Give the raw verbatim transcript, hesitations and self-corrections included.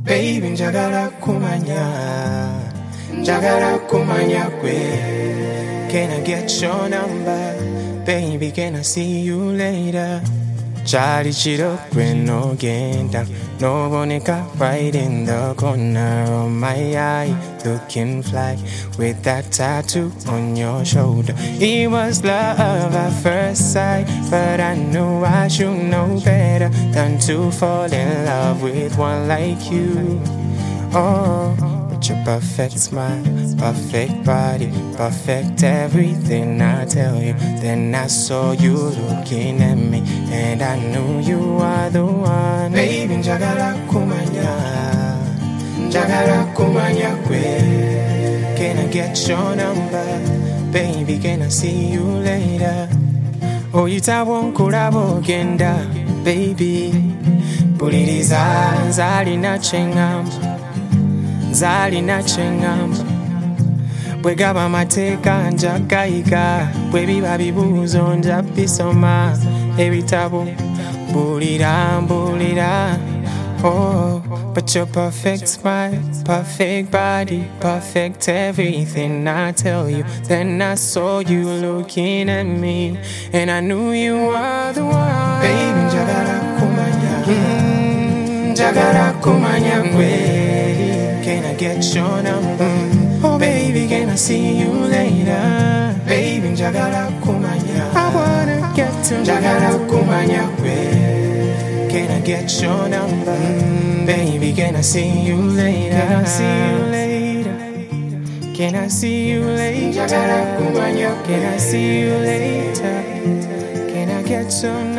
Baby, njagala kumanya, njagala kumanya kwe. Can I get your number? Baby, can I see you later? Charlie Chiro when no genda, no bonica right in the corner of my eye, looking fly with that tattoo on your shoulder. It was love at first sight, but I knew I should know better than to fall in love with one like you. Oh, with your perfect smile, perfect body, perfect everything I tell you. Then I saw you looking at me, and I knew you are the one. Baby, njagala kumanya, njagala kumanya kwe. Can I get your number? Baby, can I see you later? Oh, you won't kurabo genda, baby. Puliriza nzalina chengamba, nzalina chengamba. Bwe gaba mateeka njagayiga, bwe biba bibuuzo nja bisoma. Ebitabo mbulira mbulira. Oh, but your perfect smile, perfect body, perfect everything I tell you. Then I saw you looking at me, and I knew you were the one. Baby, njagala kumanya, mm, njagala kumanya kwe. Can I get your number? Oh baby, can I see you later? Baby, njagala kumanya, I wanna get to njagala kumanya kwe. Can I get your number? Mm, baby, can I see you later? Can I see you later? Can I see you later? Can I see you later? Can I get your number?